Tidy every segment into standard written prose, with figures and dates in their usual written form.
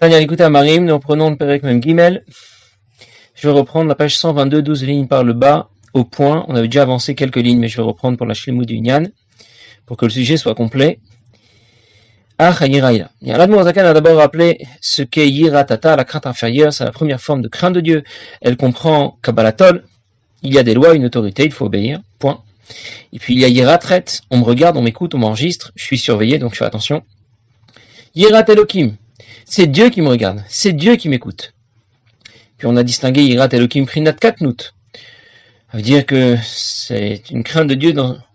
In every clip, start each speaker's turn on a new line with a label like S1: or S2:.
S1: Tania l'écoute à Marim, nous reprenons le Perek Mem Gimel. Je vais reprendre la page 122, 12 lignes par le bas, au point. On avait déjà avancé quelques lignes, mais je vais reprendre pour la Shlemut du Inyan, pour que le sujet soit complet. Yiraïla. L'Admour Zaken a d'abord rappelé ce qu'est Yiratata, la crainte inférieure, c'est la première forme de crainte de Dieu. Elle comprend Kabbalatol, il y a des lois, une autorité, il faut obéir, point. Et puis il y a Yiratret, on me regarde, on m'écoute, on m'enregistre, je suis surveillé, donc je fais attention. Yirat Elokim, c'est Dieu qui me regarde, c'est Dieu qui m'écoute. Puis on a distingué Yirat Elokim Prinat Katnut. Ça veut dire que c'est une crainte de Dieu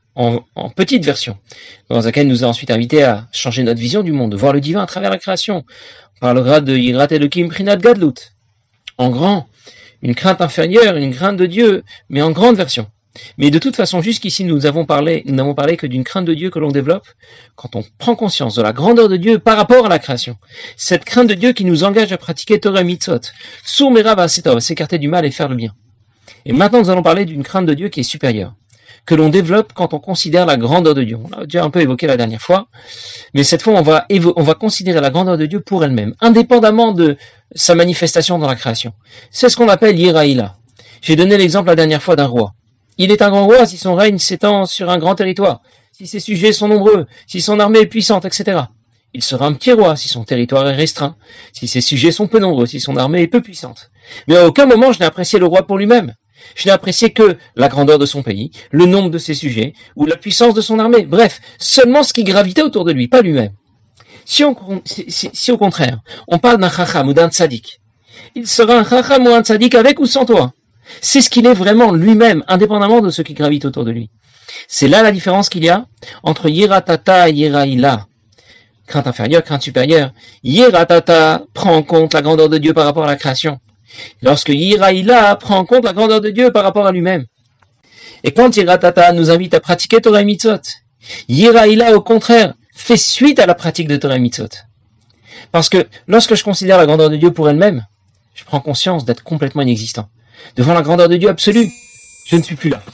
S1: en petite version. Dans laquelle nous a ensuite invités à changer notre vision du monde, de voir le divin à travers la création. On parlera de Yirat Elokim Prinat Gadlut. En grand, une crainte inférieure, une crainte de Dieu, mais en grande version. Mais de toute façon, jusqu'ici, nous n'avons parlé que d'une crainte de Dieu que l'on développe quand on prend conscience de la grandeur de Dieu par rapport à la création. Cette crainte de Dieu qui nous engage à pratiquer Torah Mitzvot. Sourmera va s'écarter du mal et faire le bien. Et maintenant, nous allons parler d'une crainte de Dieu qui est supérieure, que l'on développe quand on considère la grandeur de Dieu. On l'a déjà un peu évoqué la dernière fois, mais cette fois, on va considérer la grandeur de Dieu pour elle-même, indépendamment de sa manifestation dans la création. C'est ce qu'on appelle Yiraïla. J'ai donné l'exemple la dernière fois d'un roi. Il est un grand roi si son règne s'étend sur un grand territoire, si ses sujets sont nombreux, si son armée est puissante, etc. Il sera un petit roi si son territoire est restreint, si ses sujets sont peu nombreux, si son armée est peu puissante. Mais à aucun moment je n'ai apprécié le roi pour lui-même. Je n'ai apprécié que la grandeur de son pays, le nombre de ses sujets, ou la puissance de son armée. Bref, seulement ce qui gravitait autour de lui, pas lui-même. Si au contraire, on parle d'un chacham ou d'un tzaddik, il sera un chacham ou un tzaddik avec ou sans toi. C'est ce qu'il est vraiment lui-même, indépendamment de ce qui gravite autour de lui. C'est là la différence qu'il y a entre Yiratata et Yiraïla. Crainte inférieure, crainte supérieure. Yiratata prend en compte la grandeur de Dieu par rapport à la création. Lorsque Yiraïla prend en compte la grandeur de Dieu par rapport à lui-même. Et quand Yiratata nous invite à pratiquer Torah Mitzvot, Yiraïla, au contraire, fait suite à la pratique de Torah Mitzvot. Parce que lorsque je considère la grandeur de Dieu pour elle-même, je prends conscience d'être complètement inexistant. Devant la grandeur de Dieu absolue, je ne suis plus là.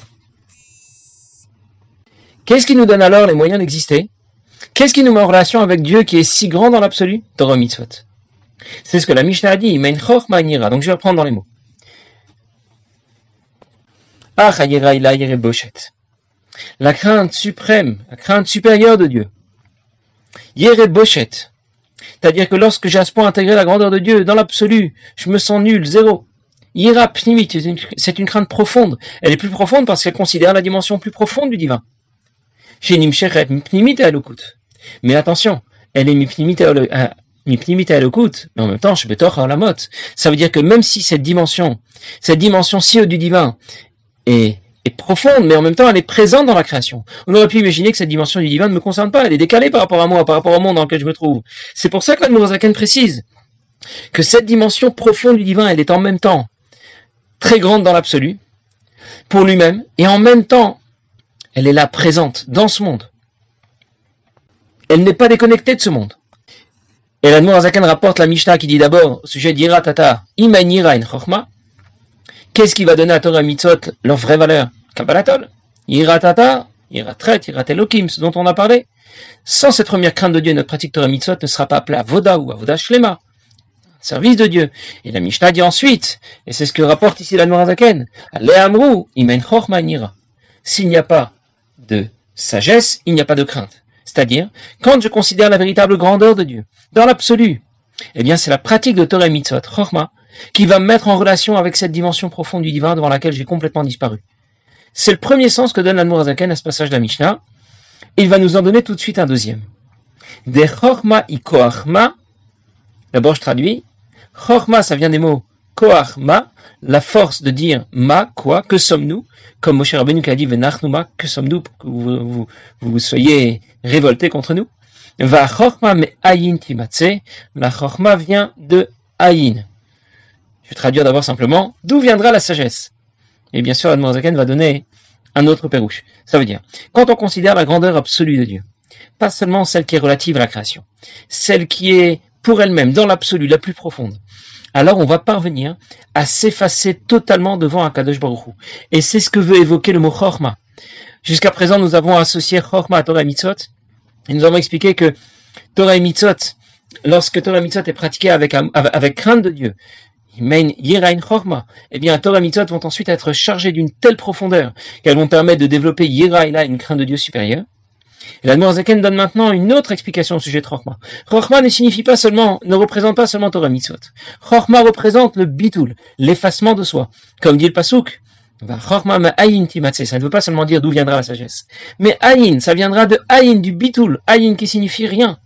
S1: Qu'est-ce qui nous donne alors les moyens d'exister? Qu'est-ce qui nous met en relation avec Dieu qui est si grand dans l'absolu? Torah Mitzvot. C'est ce que la Mishnah a dit, Mein Chochma Nira. Donc je vais reprendre dans les mots. La crainte suprême, la crainte supérieure de Dieu. Yere Boshet. C'est-à-dire que lorsque j'ai à ce point intégré la grandeur de Dieu dans l'absolu, je me sens nul, zéro. Yira Pnimit, c'est une crainte profonde. Elle est plus profonde parce qu'elle considère la dimension plus profonde du divin. Chez Nimsheret, Pnimit et Alokut. Mais attention, elle est Pnimit et Alokut, mais en même temps, je betor à la mot. Ça veut dire que même si cette dimension si haute du divin est profonde, mais en même temps, elle est présente dans la création. On aurait pu imaginer que cette dimension du divin ne me concerne pas, elle est décalée par rapport à moi, par rapport au monde dans lequel je me trouve. C'est pour ça que l'Admour Zaken précise que cette dimension profonde du divin, elle est en même temps très grande dans l'absolu, pour lui-même, et en même temps, elle est là, présente, dans ce monde. Elle n'est pas déconnectée de ce monde. Et l'Admour Zaken rapporte la Mishnah qui dit d'abord, au sujet d'Yiratata, Iman Yirain Chochma, qu'est-ce qui va donner à Torah Mitzvot leur vraie valeur? Kabbalatol, Yiratata, Yiratret, Yirat Elokim, ce dont on a parlé. Sans cette première crainte de Dieu, notre pratique Torah Mitzvot ne sera pas appelée Avoda ou Avoda Shlema, service de Dieu. Et la Mishnah dit ensuite, et c'est ce que rapporte ici l'Admour Zaken, Le'amru, Imen Chochma Nira. S'il n'y a pas de sagesse, il n'y a pas de crainte. C'est-à-dire, quand je considère la véritable grandeur de Dieu, dans l'absolu, eh bien c'est la pratique de Torah Mitzvot, Chochma, qui va me mettre en relation avec cette dimension profonde du divin devant laquelle j'ai complètement disparu. C'est le premier sens que donne l'Admour Zaken à ce passage de la Mishnah. Il va nous en donner tout de suite un deuxième. De Chochma i Koachma, d'abord je traduis, Chochma ça vient des mots Koachma, la force de dire ma, quoi, que sommes-nous, comme Moshe Rabbeinu qui a dit Venachnu ma, que sommes-nous, pour que vous soyez révoltés contre nous. Va Chochma me ayin timatse, la Chochma vient de ayin. Je vais traduire d'abord simplement, d'où viendra la sagesse? Et bien sûr, l'Admour Zaken va donner un autre pérouche. Ça veut dire, quand on considère la grandeur absolue de Dieu, pas seulement celle qui est relative à la création, celle qui est pour elle-même, dans l'absolu, la plus profonde, alors on va parvenir à s'effacer totalement devant Akadosh Baruch Hu. Et c'est ce que veut évoquer le mot Chochma. Jusqu'à présent, nous avons associé Chochma à Torah et Mitzvot, et nous avons expliqué que Torah et Mitzvot lorsque Torah Mitzvot est pratiqué avec crainte de Dieu, eh bien, Torah Mitzvot vont ensuite être chargées d'une telle profondeur qu'elles vont permettre de développer Yiraïla, une crainte de Dieu supérieure. Et l'Admor Zaken donne maintenant une autre explication au sujet de Chokhmah. Chokhmah ne représente pas seulement Torah Mitzvot. Chokhmah représente le bitul, l'effacement de soi. Comme dit le Pasuk, Chokhmah ma'ayin timatse, ça ne veut pas seulement dire d'où viendra la sagesse. Mais ayin, ça viendra de ayin, du bitul, ayin qui signifie rien.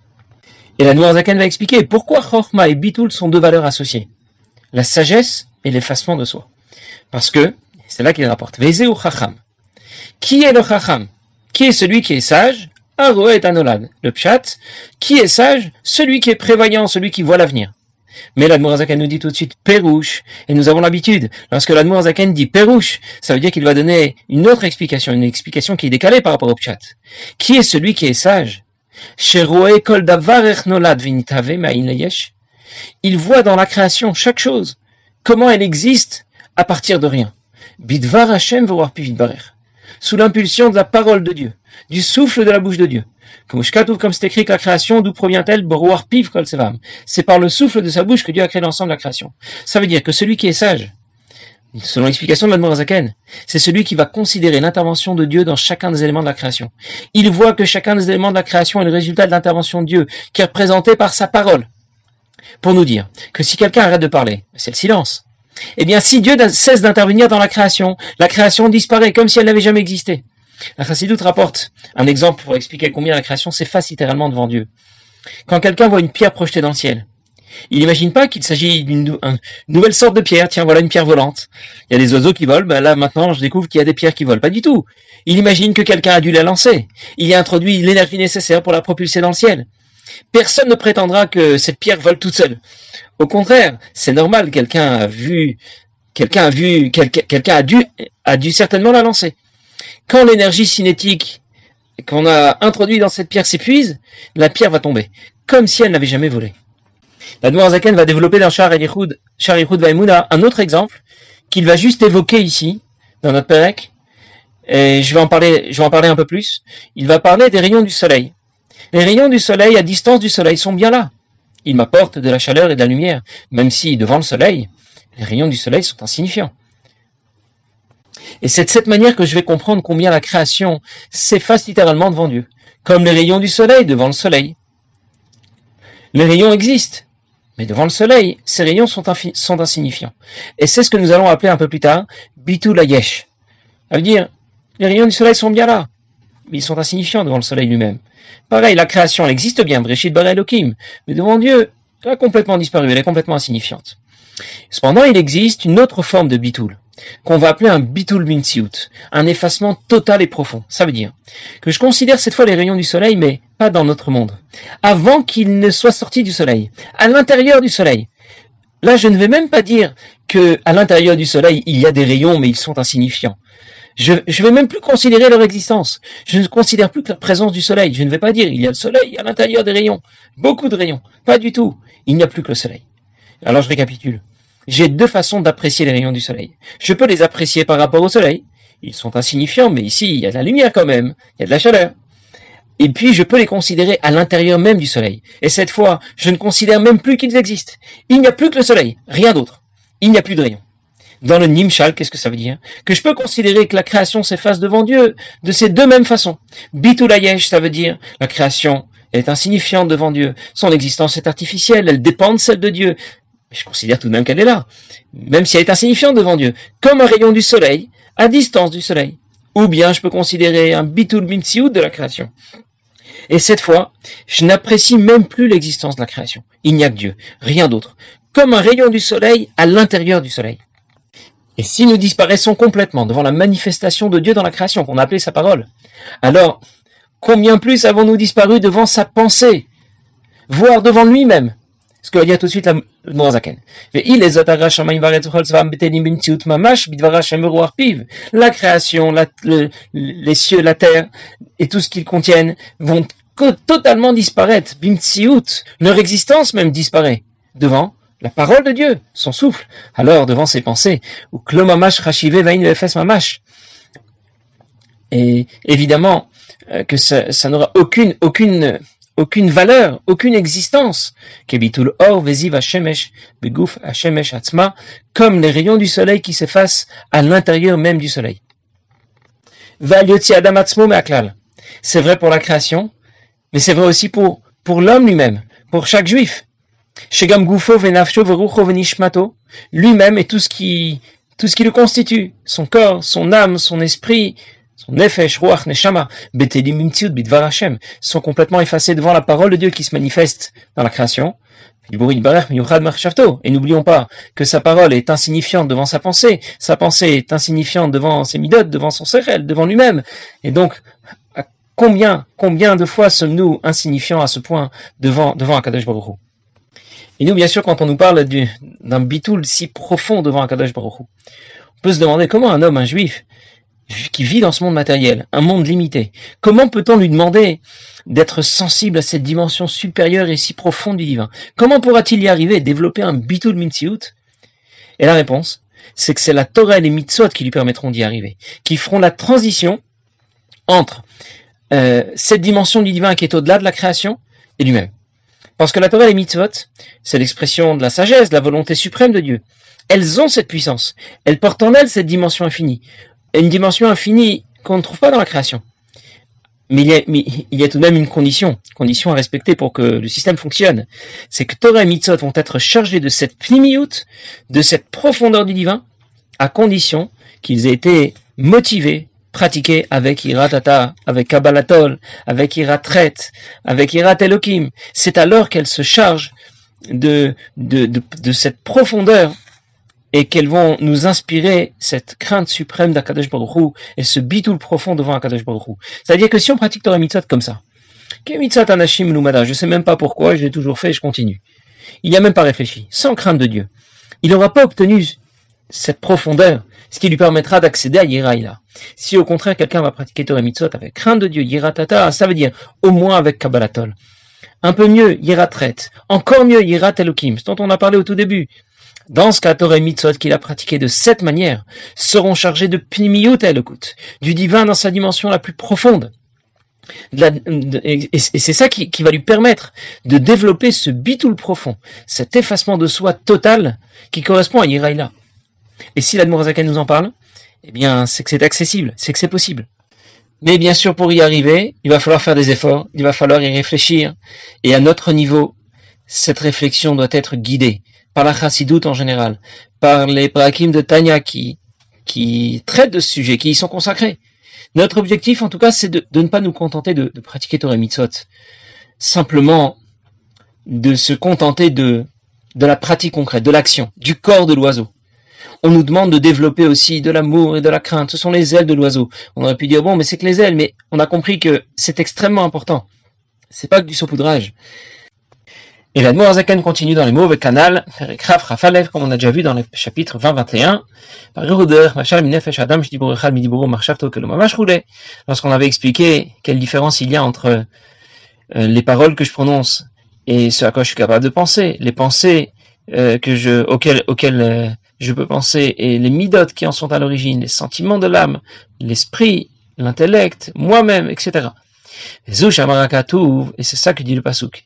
S1: Et l'Admor Zaken va expliquer pourquoi Chokhmah et bitul sont deux valeurs associées. La sagesse et l'effacement de soi. Parce que, c'est là qu'il rapporte, Vezeu Chacham. Qui est le Chacham? Qui est celui qui est sage? Aroé et Anolad. Le Pshat. Qui est sage? Celui qui est prévoyant, celui qui voit l'avenir. Mais l'Admor Zaken nous dit tout de suite Pérouche. Et nous avons l'habitude, lorsque l'Admor Zaken dit Pérouche, ça veut dire qu'il va donner une autre explication, une explication qui est décalée par rapport au Pshat. Qui est celui qui est sage? Sheroé kol davar echnolad vinitave ma'in leyesh. Il voit dans la création chaque chose, comment elle existe à partir de rien. Bidvar Hashem v'roar pi vidbarer. Sous l'impulsion de la parole de Dieu, du souffle de la bouche de Dieu. Comme c'est écrit que la création, d'où provient-elle? B'roar piv kol sevam. C'est par le souffle de sa bouche que Dieu a créé l'ensemble de la création. Ça veut dire que celui qui est sage, selon l'explication de l'Admor Zaken, c'est celui qui va considérer l'intervention de Dieu dans chacun des éléments de la création. Il voit que chacun des éléments de la création est le résultat de l'intervention de Dieu, qui est représenté par sa parole. Pour nous dire que si quelqu'un arrête de parler, c'est le silence. Eh bien, si Dieu cesse d'intervenir dans la création disparaît comme si elle n'avait jamais existé. La Chassidoute rapporte un exemple pour expliquer combien la création s'efface littéralement devant Dieu. Quand quelqu'un voit une pierre projetée dans le ciel, il n'imagine pas qu'il s'agit d'une nouvelle sorte de pierre. Tiens, voilà une pierre volante. Il y a des oiseaux qui volent, là maintenant je découvre qu'il y a des pierres qui volent. Pas du tout. Il imagine que quelqu'un a dû la lancer. Il y a introduit l'énergie nécessaire pour la propulser dans le ciel. Personne ne prétendra que cette pierre vole toute seule. Au contraire, c'est normal, quelqu'un a dû certainement la lancer. Quand l'énergie cinétique qu'on a introduite dans cette pierre s'épuise, la pierre va tomber, comme si elle n'avait jamais volé. L'Admor Zaken va développer dans Shar Yichud Va'emuna un autre exemple qu'il va juste évoquer ici, dans notre Pérec, et je vais en parler un peu plus. Il va parler des rayons du soleil. Les rayons du soleil, à distance du soleil, sont bien là. Ils m'apportent de la chaleur et de la lumière, même si, devant le soleil, les rayons du soleil sont insignifiants. Et c'est de cette manière que je vais comprendre combien la création s'efface littéralement devant Dieu, comme les rayons du soleil devant le soleil. Les rayons existent, mais devant le soleil, ces rayons sont insignifiants. Et c'est ce que nous allons appeler un peu plus tard, Bitul Hayesh. Ça veut dire, les rayons du soleil sont bien là, mais ils sont insignifiants devant le soleil lui-même. Pareil, la création, elle existe bien, Breshit bara Elokim, mais devant Dieu, elle a complètement disparu, elle est complètement insignifiante. Cependant, il existe une autre forme de bitul, qu'on va appeler un bitul mintsiut, un effacement total et profond. Ça veut dire que je considère cette fois les rayons du soleil, mais pas dans notre monde, avant qu'ils ne soient sortis du soleil, à l'intérieur du soleil. Là, je ne vais même pas dire que à l'intérieur du soleil, il y a des rayons, mais ils sont insignifiants. Je ne vais même plus considérer leur existence. Je ne considère plus que la présence du soleil. Je ne vais pas dire, il y a le soleil à l'intérieur des rayons. Beaucoup de rayons. Pas du tout. Il n'y a plus que le soleil. Alors je récapitule. J'ai deux façons d'apprécier les rayons du soleil. Je peux les apprécier par rapport au soleil. Ils sont insignifiants, mais ici, il y a de la lumière quand même. Il y a de la chaleur. Et puis, je peux les considérer à l'intérieur même du soleil. Et cette fois, je ne considère même plus qu'ils existent. Il n'y a plus que le soleil. Rien d'autre. Il n'y a plus de rayons. Dans le Nimshal, qu'est-ce que ça veut dire? Que je peux considérer que la création s'efface devant Dieu de ces deux mêmes façons. Bitul Hayesh, ça veut dire la création est insignifiante devant Dieu. Son existence est artificielle, elle dépend de celle de Dieu. Mais je considère tout de même qu'elle est là, même si elle est insignifiante devant Dieu, comme un rayon du soleil, à distance du soleil. Ou bien je peux considérer un Bitul Mintsiut de la création. Et cette fois, je n'apprécie même plus l'existence de la création. Il n'y a que Dieu, rien d'autre. Comme un rayon du soleil à l'intérieur du soleil. Et si nous disparaissons complètement devant la manifestation de Dieu dans la création, qu'on a appelée sa parole, alors combien plus avons-nous disparu devant sa pensée, voire devant lui-même? Ce que va dire tout de suite l'Admor Zaken. La création, les cieux, la terre et tout ce qu'ils contiennent vont totalement disparaître. Bimtsiut, leur existence même disparaît devant la parole de Dieu, son souffle. Alors, devant ses pensées, ou klomamash rachivé vain efes mamash. Et évidemment que ça n'aura aucune aucune valeur, aucune existence. Kebitul or veziv hashemesh beguf hashemesh atzma, comme les rayons du soleil qui s'effacent à l'intérieur même du soleil. Valioti adam atzmo me'aklal. C'est vrai pour la création, mais c'est vrai aussi pour l'homme lui-même, pour chaque juif. Shegam gufo venafsho verucho venishmato, lui-même et tout ce qui le constitue, son corps, son âme, son esprit, son nefesh, ruach, neshama, betelim mimtziut bidvar Hashem, sont complètement effacés devant la parole de Dieu qui se manifeste dans la création. Et n'oublions pas que sa parole est insignifiante devant sa pensée est insignifiante devant ses midot, devant son sechel, devant lui-même. Et donc, combien de fois sommes-nous insignifiants à ce point devant Akadosh Baruch Hu? Et nous, bien sûr, quand on nous parle d'un bitoul si profond devant Akadosh Baruch Hu, on peut se demander comment un juif qui vit dans ce monde matériel, un monde limité, comment peut-on lui demander d'être sensible à cette dimension supérieure et si profonde du divin? Comment pourra-t-il y arriver, développer un bitoul mitziout? Et la réponse, c'est que c'est la Torah et les mitzvot qui lui permettront d'y arriver, qui feront la transition entre cette dimension du divin qui est au-delà de la création et lui-même. Parce que la Torah et les mitzvot, c'est l'expression de la sagesse, de la volonté suprême de Dieu. Elles ont cette puissance. Elles portent en elles cette dimension infinie. Une dimension infinie qu'on ne trouve pas dans la création. Mais il y a tout de même une condition à respecter pour que le système fonctionne. C'est que Torah et mitzvot vont être chargés de cette pnimiyut, de cette profondeur du divin, à condition qu'ils aient été motivés, pratiqués avec Yirat Ata, avec Kabbalatol, avec Yirat Tret, avec Yirat Elokim. C'est alors qu'elles se chargent de cette profondeur et qu'elles vont nous inspirer cette crainte suprême d'Akadosh Baruch Hu et ce bitoul profond devant Akadosh Baruch Hu. C'est-à-dire que si on pratique Torah Mitzvot comme ça, Mitzvot Anashim Lumada, je sais même pas pourquoi, je l'ai toujours fait et je continue. Il n'y a même pas réfléchi, sans crainte de Dieu. Il n'aura pas obtenu cette profondeur, ce qui lui permettra d'accéder à Yiraïla. Si au contraire quelqu'un va pratiquer Torah Mitzvot avec crainte de Dieu, Yirat Ata, ça veut dire au moins avec Kabbalatol. Un peu mieux, Yirat Tret. Encore mieux, Yirat Elokim, ce dont on a parlé au tout début. Dans ce cas, Torah et Mitzvot qu'il a pratiqué de cette manière seront chargés de Pnimiyut Elokut, du divin dans sa dimension la plus profonde. Et c'est ça qui va lui permettre de développer ce bitoul profond, cet effacement de soi total qui correspond à Yiraïla. Et si l'Admour Zaken nous en parle, eh bien, c'est que c'est accessible, c'est que c'est possible. Mais bien sûr, pour y arriver, il va falloir faire des efforts, il va falloir y réfléchir. Et à notre niveau, cette réflexion doit être guidée par la Chassidoute en général, par les Prakim de Tanya qui traitent de ce sujet, qui y sont consacrés. Notre objectif, en tout cas, c'est de ne pas nous contenter de pratiquer Torah Mitzvot, simplement de se contenter de la pratique concrète, de l'action, du corps de l'oiseau. On nous demande de développer aussi de l'amour et de la crainte. Ce sont les ailes de l'oiseau. On aurait pu dire, bon, mais c'est que les ailes, mais on a compris que c'est extrêmement important. C'est pas que du saupoudrage. Et l'Admour Hazaken continue dans les mots avec Canal, comme on a déjà vu dans le chapitre 20-21. Lorsqu'on avait expliqué quelle différence il y a entre les paroles que je prononce et ce à quoi je suis capable de penser, les pensées auxquelles je peux penser et les midot qui en sont à l'origine, les sentiments de l'âme, l'esprit, l'intellect, moi-même, etc. Et c'est ça que dit le pasuk.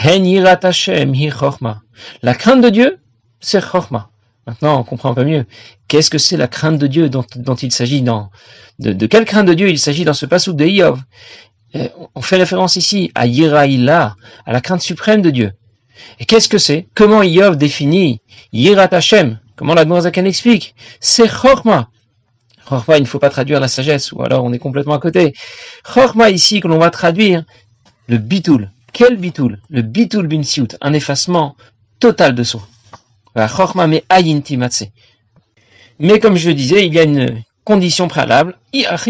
S1: La crainte de Dieu, c'est chorma. Maintenant, on comprend un peu mieux. Qu'est-ce que c'est la crainte de Dieu dont il s'agit de quelle crainte de Dieu il s'agit dans ce pasuk de Iyov? On fait référence ici à Yiraïla, à la crainte suprême de Dieu. Et qu'est-ce que c'est? Comment Iyov définit Yirat Hashem? Comment l'Admour Zaken explique? C'est chorma. Chorma, il ne faut pas traduire la sagesse, ou alors on est complètement à côté. Chorma ici, que l'on va traduire le bitoul. Quel bitoul? Le bitoul binsiut, un effacement total de soi. Chorma me ayinti matse. Mais comme je le disais, il y a une condition préalable.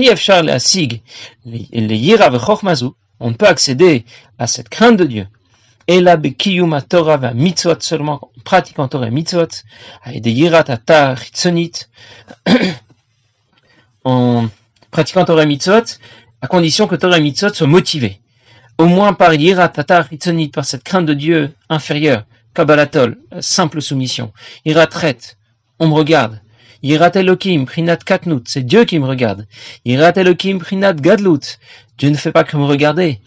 S1: On ne peut accéder à cette crainte de Dieu. Et la bekiyuma Torah va mitzvot seulement en pratiquant Torah et mitzvot, avec des yirat ata chitzonit, en pratiquant Torah et mitzvot, à condition que Torah et mitzvot soient motivés. Au moins par yirat ata chitzonit, par cette crainte de Dieu inférieure, kabbalatol, simple soumission. Yirat tret, on me regarde. Yirat Elokim, prinat katnut, c'est Dieu qui me regarde. Yirat Elokim, prinat gadlut, Dieu ne fait pas que me regarder.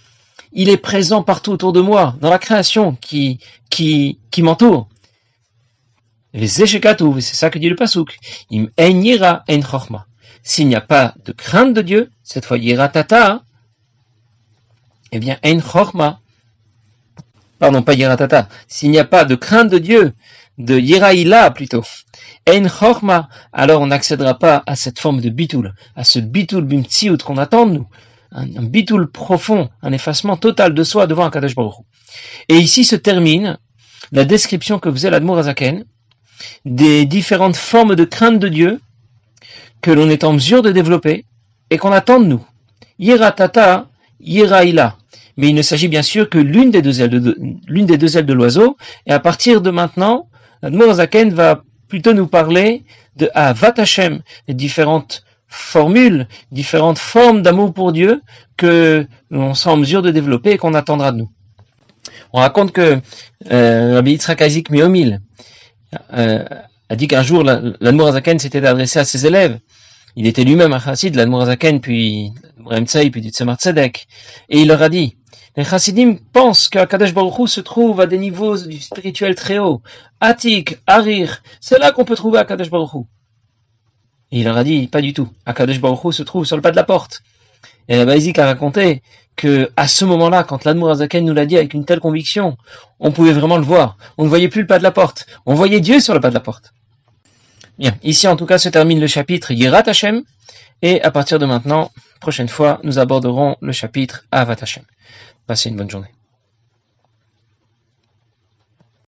S1: il est présent partout autour de moi, dans la création qui m'entoure. Les échekatouv, c'est ça que dit le Pasuk. Im en yira en chorma. S'il n'y a pas de crainte de Dieu, cette fois yira tata, eh bien en chorma, pardon, pas yira tata, s'il n'y a pas de crainte de Dieu, de yiraïla plutôt, en chorma, alors on n'accédera pas à cette forme de bitoul, à ce bitoul bimtsiout qu'on attend de nous, un bitoul profond, un effacement total de soi devant Akadosh Baruch Hu. Et ici se termine la description que faisait l'Admour Hazaken des différentes formes de crainte de Dieu que l'on est en mesure de développer et qu'on attend de nous. Yira tata, yiraïla. Mais il ne s'agit bien sûr que l'une des deux ailes de l'oiseau, et à partir de maintenant, l'Admour Hazaken va plutôt nous parler de Ahavat Hashem, les différentes formules, différentes formes d'amour pour Dieu que l'on sera en mesure de développer et qu'on attendra de nous. On raconte que Rabbi Yitzhak Isaac Miomil a dit qu'un jour l'Admour Hazaken s'était adressé à ses élèves. Il était lui-même un chassid de l'Admour Hazaken, puis Avraham Tzai, puis du Tzemar Tzedek, et il leur a dit: les chassidim pensent qu'Akadosh Baruch Hu se trouve à des niveaux du spirituel très haut. Atik, Arir, c'est là qu'on peut trouver Akadosh Baruch Hu. Et il leur a dit: pas du tout. Akadosh Baruch Hu se trouve sur le pas de la porte. Et Rabbi Isaac a raconté que à ce moment-là, quand l'Admour Hazaken nous l'a dit avec une telle conviction, on pouvait vraiment le voir. On ne voyait plus le pas de la porte. On voyait Dieu sur le pas de la porte. Bien, ici en tout cas se termine le chapitre Yirat Hashem, et à partir de maintenant, prochaine fois, nous aborderons le chapitre Ahavat Hashem. Passez une bonne journée.